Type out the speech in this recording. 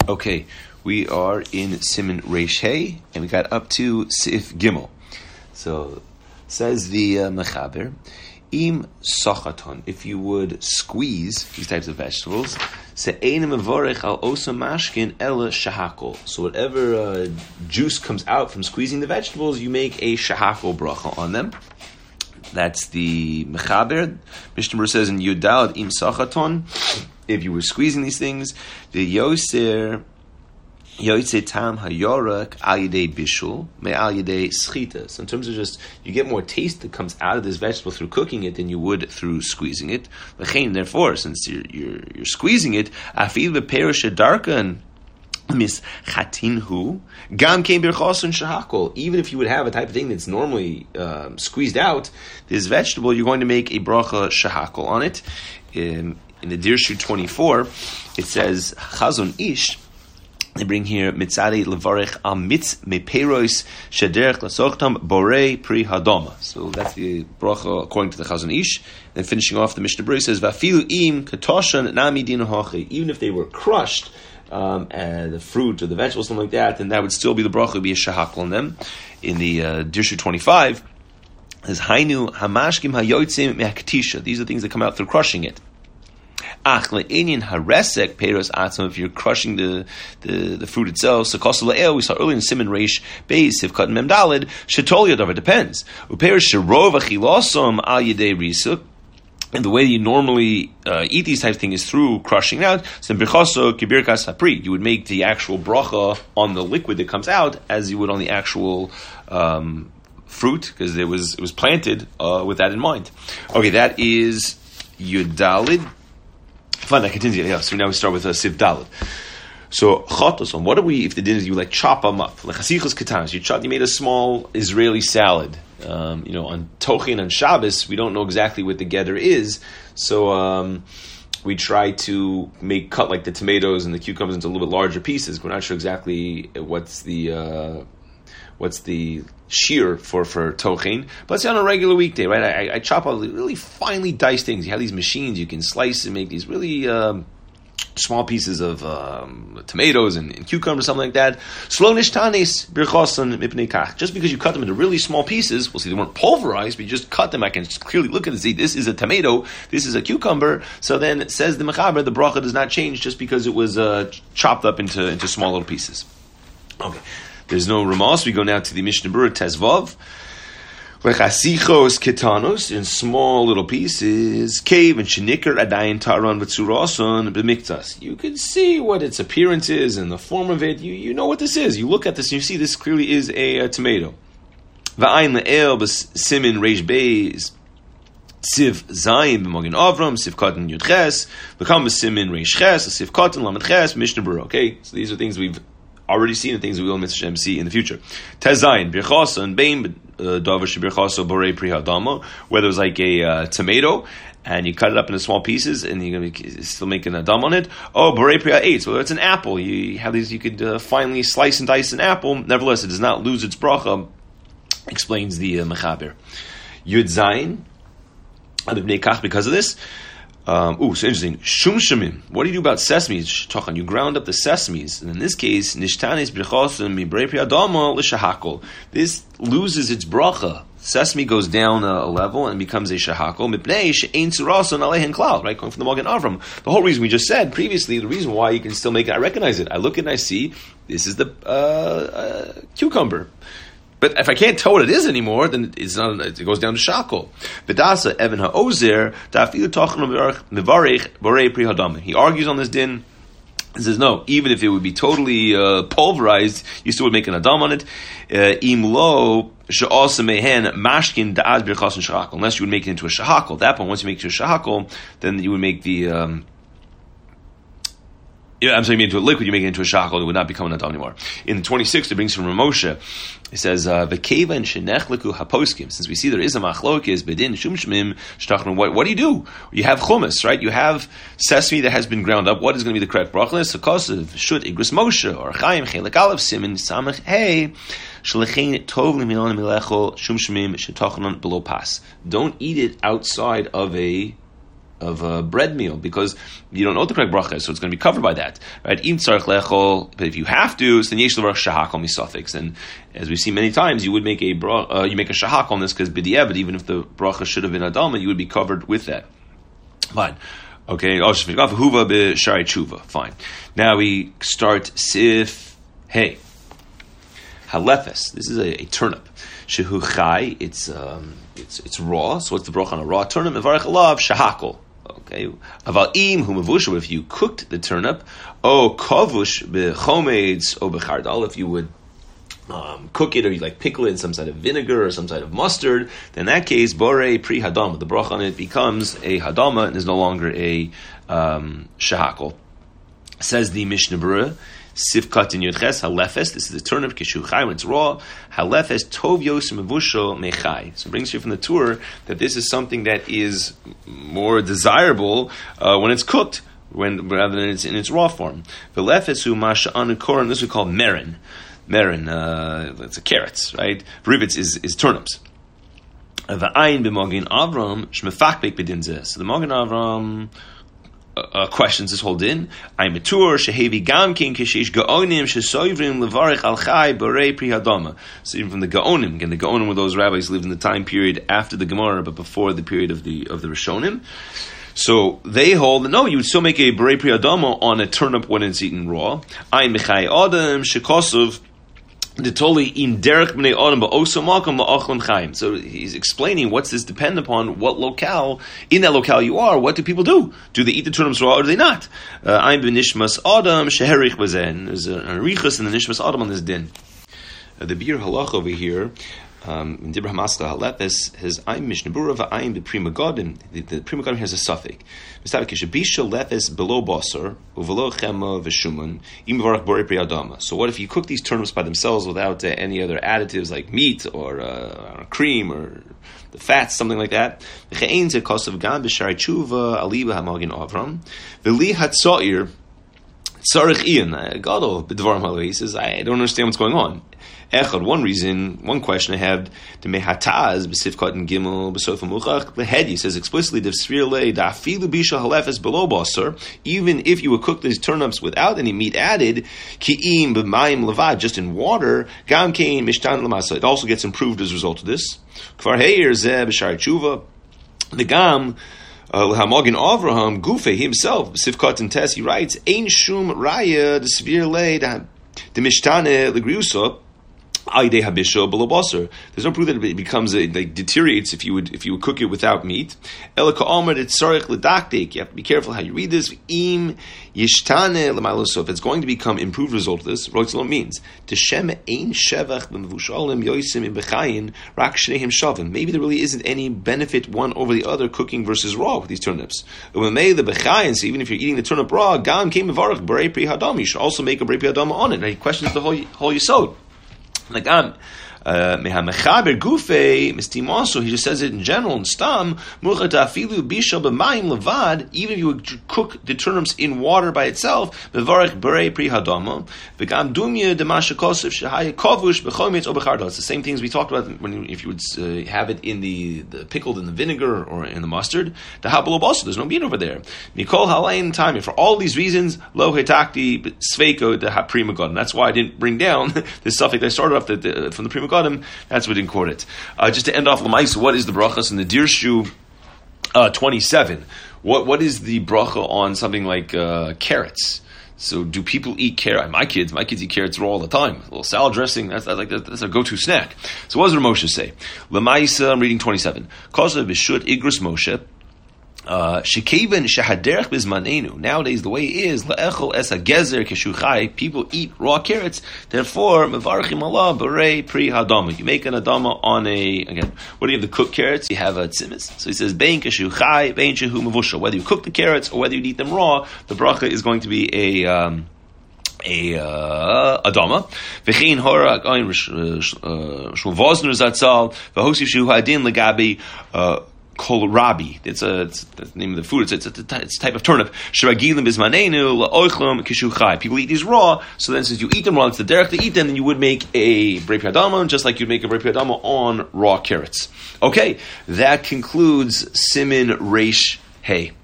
Okay, we are in Siman Reish Hey, and we got up to Sif Gimel. So, says the Mechaber, Im Sochaton, if you would squeeze these types of vegetables, Se'ein mevorech al osa mashkin ela shahakol. So whatever juice comes out from squeezing the vegetables, you make a shahakol bracha on them. That's the Mechaber. Mishnah Berurah says in Yudalad Im Sochaton, if you were squeezing these things, the Yoser Yoitze Tam Hayorak Al Yedei Bishul Me Al Yedei Schita. So in terms of just, you get more taste that comes out of this vegetable through cooking it than you would through squeezing it. Therefore, since you're squeezing it, Afil Beperush Darkan Mis Chatinhu Gam Kein Birchosun Shahakol. Even if you would have a type of thing that's normally squeezed out, this vegetable, you're going to make a bracha shahakol on it. In the Dirshu 24, it says Chazon Ish. They bring here mitzadi levarich al mitz meperos shederech lasochtam borei pri hadoma. So that's the bracha according to the Chazon Ish. Then finishing off, the Mishnah Berurah says vafilu im katoshan nami dinu hachi. Even if they were crushed, the fruit or the vegetables, something like that, then that would still be the bracha, would be a shahakol on them. In the Dirshu 25, there's hainu hamashkim hayotzim me'aktisha. These are things that come out through crushing it. If you're crushing the fruit itself, so we saw earlier in Siman Reish Beis if Mem Daled Shetol Yodavar depends. And the way you normally eat these types of things is through crushing out. So you would make the actual bracha on the liquid that comes out as you would on the actual fruit, because it was planted with that in mind. Okay, that is Yudalid. Fine, that continues. Yeah, so now we start with Siv Daled. So chotos on what do we? If the dinner you like chop them up like chasichos katanas, you made a small Israeli salad. On Tochin and Shabbos, we don't know exactly what the gather is, so we try to cut like the tomatoes and the cucumbers into a little bit larger pieces. We're not sure exactly what's the shear for tochin, but let's say on a regular weekday, right? I chop out really finely diced things. You have these machines, you can slice and make these really small pieces of tomatoes and cucumbers, something like that. Slow nishtanes birchosan mipnei kach. Just because you cut them into really small pieces, we'll see they weren't pulverized, but you just cut them. I can clearly look at it and see this is a tomato, this is a cucumber. So then it says the Mechaber, the bracha does not change just because it was chopped up into small little pieces. Okay. There's no Ramos. We go now to the Mishnah Berurah Tezvav. Lechasichos ketanos, in small little pieces. Cave and shenikar adayin taran v'tzurason b'miktas. You can see what its appearance is and the form of it. You know what this is. You look at this and you see this clearly is a tomato. V'ayin le'el b'simin reish beis. Siv Zayin b'Magen Avram, Siv Katan Yud Ches, v'kam b'simin reish ches, Siv Katan Lamed Ches, Mishnah Berurah. Okay, so these are things we've already seen and things we will Mitzvah see in the future. Tezayin birchasa and bein davar shebirchasa borei pri hadama. Whether it's like a tomato and you cut it up into small pieces and you're going to still make an adam on it. Oh, borei pri ha'etz. Whether it's an apple, you have these. You could finally slice and dice an apple. Nevertheless, it does not lose its bracha. Explains the Mechaber. Yud Zayin adib nekach because of this. So interesting. Shumshamim. What do you do about sesames? Sh'tachan. You ground up the sesames, and in this case, nishtanis brichosim mibrei pri adama l'shahakol. This loses its bracha. Sesame goes down a level and becomes a shahakol. Mipnei she'ein tzurason alehen klal. Right, going from the Magen Avram. The whole reason we just said previously, the reason why you can still make it, I recognize it. I look and I see this is the cucumber. But if I can't tell what it is anymore, then it's not. It goes down to shakel. V'dasa Evan ha'ozer ta'afilu tachan mevarich borei pri hadam. He argues on this din. He says no. Even if it would be totally pulverized, you still would make an adam on it. Im lo she'asa mehen mashkin da'ad birchas and shahakol. Unless you would make it into a shahakol. At that point, once you make it to a shahakol, then you would make the. I'm saying into a liquid, you make it into a shachol, it would not become an adam anymore. In the 26th, it brings from Ramosha. It says, "V'keva and shenechleku haposkim." Since we see there is a machlokes bedin shumshmim shtachnu. What do you do? You have chumas, right? You have sesame that has been ground up. What is going to be the correct bracha? Sokosav shut igris Moshe or chaim chelik aleph simin samach hey shlechein tov liminon milechol shumshmim shetachnon below pas. Don't eat it outside of a bread meal, because you don't know what the correct bracha is, so it's going to be covered by that, right? But if you have to, then yesh levarach shahak on misafix. And as we see many times, you would make a shahak on this because b'diavad, even if the bracha should have been adama, you would be covered with that. Fine. Okay. Fine. Now we start sif hey. Halefes. This is a turnip. Shehu chai. It's raw. So what's the bracha on a raw turnip? Mevarech alav shahakol. Okay. Aval im hu mevusha. If you cooked the turnip, kavush bechomeds o bechardal. If you would cook it, or you like pickle it in some sort of vinegar or some sort of mustard, then in that case, borei pri hadama, the bracha on it becomes a hadama and is no longer a shahakol. Says the Mishnah Berurah, Sifkat in Yudches, halefes, this is the turnip, kishu chai, when it's raw, halefes tov yos mevushal mechai. So it brings you from the tour that this is something that is more desirable when it's cooked, rather than it's in its raw form. Velefes hu masha anu koran, this we call merin. Merin, it's a carrots, right? Rivets is turnips. V'ayin b'mogin Avram shmefakbek b'dinzeh. So the Mogin Avram questions this whole din. I'm matur shehevi gamkin kishish gaonim shesoivrim levarich al chai borei pri hadama. So even from the gaonim, again, the gaonim were those rabbis who lived in the time period after the Gemara, but before the period of the Rishonim. So they hold that no, you would still make a borei pri hadama on a turnip when it's eaten raw. I'm mechai adam shekosov. So he's explaining what's this depend upon what locale, in that locale you are, what do people do? Do they eat the turnips raw or do they not? I'm b'nishmas adam sheherich bazen. There's an arichas in the nishmas adam on this din. The Bir halach over here, in Dibra Hamascha Halepes, has I'm Mishnah Berurah v'ayim b'Prima Godim. The Prima Godim has a suffix. Mistabek lepes below basar uvelo chema v'shuman im v'varach borei pri adama. So what if you cook these turnips by themselves without any other additives like meat or cream or the fats, something like that? V'chein ze kosav gam b'shari tshuva aliba hamagin avram v'li hatzoir tzarich ian gadol b'dvarim halu. He says, I don't understand what's going on. Echad, one question I have, the mehataz b'sifkat and gimel b'sofa muchach. The head, he says explicitly, d'vsvirle da'afilu bisha halefes below basar. Even if you would cook these turnips without any meat added, ki'im b'mayim levad, just in water, gam kein mishtan lamasa. It also gets improved as a result of this. Kvar heir zeh b'shari tshuva. The gam. L'hamagin Avraham Gufe himself, Sifkat and Tess, he writes, Ein shum raya the severe lay the mishtane legriusa. There's no proof that it becomes deteriorates if you would cook it without meat. You have to be careful how you read this. If it's going to become improved result of this, Roitzlo means maybe there really isn't any benefit one over the other cooking versus raw with these turnips. So even if you're eating the turnip raw, you should also make a brei pri hadama on it. Now he questions the whole yisod. Like mehamechaber gufe mistim also, he just says it in general in stam muchat afilu bisha b'mayim levad. Even if you would cook the turnips in water by itself, bevarich borei pri hadama v'gam dumya demasha kosef shehaya kavush b'chometz o b'chardal. It's the same things we talked about if you would have it in the pickled in the vinegar or in the mustard. The hablo also, there's no meat over there. Mikol halayin time. For all these reasons, lo hetakti sveiko the Prima Godim. That's why I didn't bring down this suffix I started off from the Prima Godim. That's what didn't quote it. Just to end off Lamais, what is the brachas in the Dirshu 27? What is the bracha on something like carrots? So do people eat carrot? My kids eat carrots raw all the time. A little salad dressing, that's a go-to snack. So what does Rav Moshe say? Lamais, I'm reading 27. Kosav b'shut igros Moshe. Shekeven shahaderech bizmanenu. Nowadays, the way is laechol es hagezer keshuchai. People eat raw carrots. Therefore, mevarchim Allah borei pri hadama. You make an adama on again. What do you have? The cooked carrots. You have a tzimis. So he says bein keshuchai, bein shehu mevusha. Whether you cook the carrots or whether you eat them raw, the bracha is going to be a adama. V'chein hora ayin Shmuel Vosner zatzal v'hosif shehu hadin legabi kohlrabi. It's the name of the food. It's a type of turnip. Sheragilim bizmanenu la'oichlum kishuchai. People eat these raw, so then since you eat them raw, it's the derech to eat them, then you would make a brei pri hadama, just like you'd make a brei pri hadama on raw carrots. Okay, that concludes Simin Reish Hey.